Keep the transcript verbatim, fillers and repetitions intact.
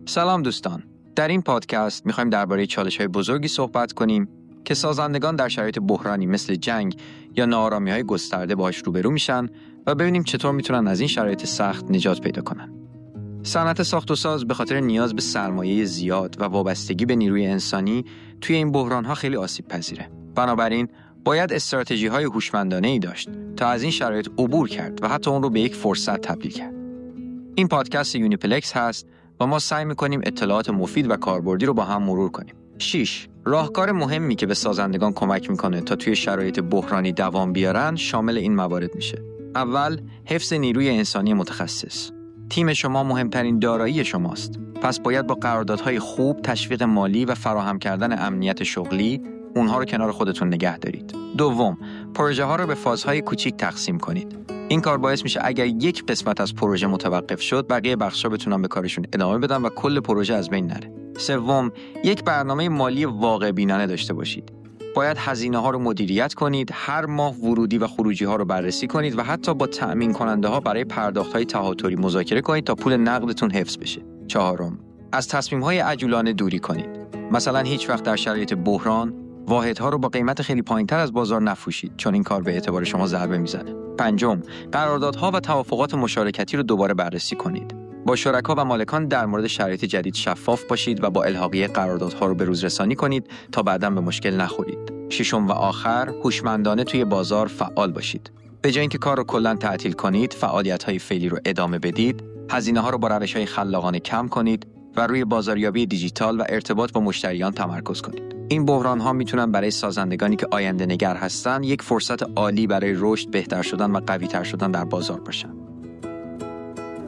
سلام دوستان. در این پادکست می‌خوایم درباره چالش‌های بزرگی صحبت کنیم که سازندگان در شرایط بحرانی مثل جنگ یا ناآرامی‌های گسترده باهاش روبرو میشن و ببینیم چطور میتونن از این شرایط سخت نجات پیدا کنن. صنعت ساخت و ساز به خاطر نیاز به سرمایه زیاد و وابستگی به نیروی انسانی توی این بحران‌ها خیلی آسیب پذیره. بنابراین باید استراتژی‌های هوشمندانه‌ای داشت تا از این شرایط عبور کرد و حتی اون رو به یک فرصت تبدیل کرد. این پادکست یونیپلکس هست و ما سعی می‌کنیم اطلاعات مفید و کاربردی رو با هم مرور کنیم. شش. راهکار مهمی که به سازندگان کمک می‌کنه تا توی شرایط بحرانی دوام بیارن شامل این موارد میشه. اول، حفظ نیروی انسانی متخصص. تیم شما مهمترین دارایی شماست. پس باید با قراردادهای خوب، تشویق مالی و فراهم کردن امنیت شغلی اونها رو کنار خودتون نگه دارید. دوم، پروژه ها رو به فازهای کوچیک تقسیم کنید. این کار باعث میشه اگر یک قسمت از پروژه متوقف شد، بقیه بخشا بتونن به کارشون ادامه بدن و کل پروژه از بین نره. سوم، یک برنامه مالی واقع بینانه داشته باشید. باید هزینه ها رو مدیریت کنید، هر ماه ورودی و خروجی ها رو بررسی کنید و حتی با تأمین کننده ها برای پرداخت های تهاتری مذاکره کنید تا پول نقدتون حفظ بشه. چهارم، از تصمیم های عجولانه دوری کنید. مثلا هیچ وقت در شرایط بحران واحدها رو با قیمت خیلی پایینتر از بازار نفروشید، چون این کار به اعتبار شما ضربه میزنه. پنجم، قراردادها و توافقات مشارکتی رو دوباره بررسی کنید. با شرکا و مالکان در مورد شرایط جدید شفاف باشید و با الحاقیه قراردادها رو به روز رسانی کنید تا بعداً به مشکل نخورید. ششم و آخر، هوشمندانه توی بازار فعال باشید. به جای اینکه کار رو کلاً تعطیل کنید، فعالیت‌های فعلی رو ادامه بدید، هزینه‌ها رو با روش‌های خلاقانه کم کنید و روی بازاریابی دیجیتال و ارتباط با مشتریان تمرکز کنید. این بحران‌ها میتونن برای سازندگانی که آینده نگر هستن یک فرصت عالی برای رشد، بهتر شدن و قوی‌تر شدن در بازار باشن.